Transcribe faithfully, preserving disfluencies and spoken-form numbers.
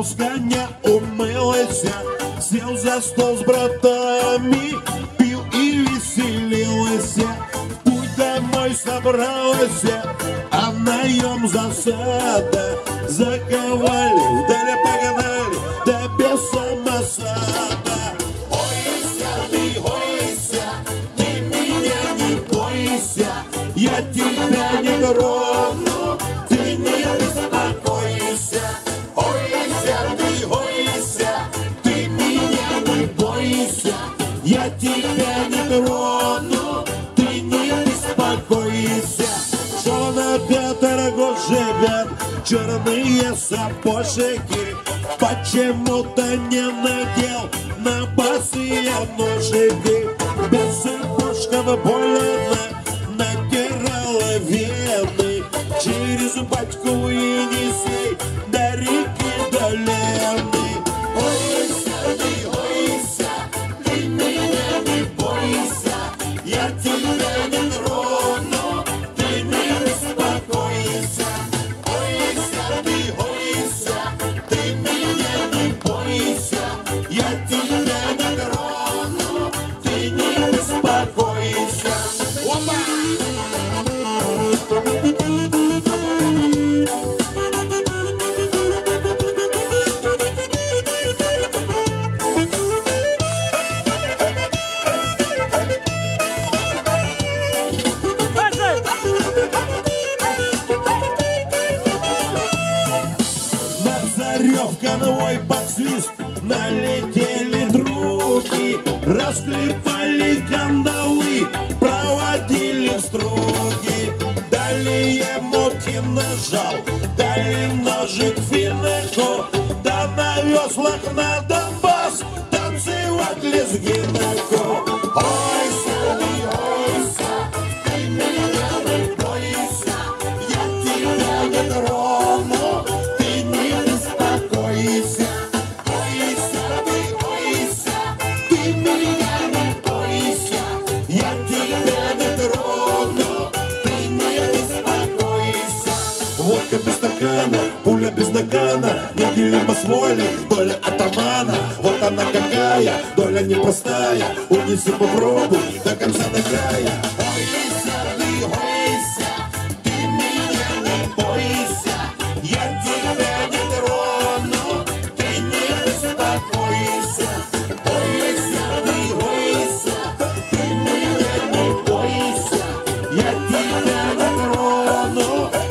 Слез коня умылся, сел за стол с братами, пил и веселился, в путь домой собрался, а наем засада. Заковали, вдали погнали, да без самосада. Ойся ты, ойся, ты меня не бойся, я тебя не трону, ты не беспокойся. Ойся ты, ойся, ты меня не бойся, я тебя не трону, ты не беспокойся. Что на пятый год живет черные сапожики, почему-то не надел на босые ножики. Без сапожков больно натирала вены, через батьку и неси до реки до Лены. Ойся ты, ойся, ты меня не бойся, я тебя не трону, ты не беспокойся. Ойся ты, ойся, ты меня не бойся, я тебя не трону, ты не беспокойся. Опа! Назарев конвой под свист, налетели други, расклепали кандалы, проводили в струги. Дали ему кинжал, дали ножик финеку, да на веслах на Донбасс танцевать лезгинеку. Ойся ты, ойся, ты меня не бойся, я тебя не трону, ты не беспокойся. Ойся ты, ойся, ты меня не бойся, я тебя не трону, ты не беспокойся. Водка без стакана, пуля без нагана, неделима с волей, доля атамана. Вот она какая, доля непростая, унеси попробуй до конца до края. Ойся ты, ойся, ты меня не бойся, я тебя не трону, ты не беспокойся. Ойся ты, ойся, ты меня не бойся, я тебя не трону,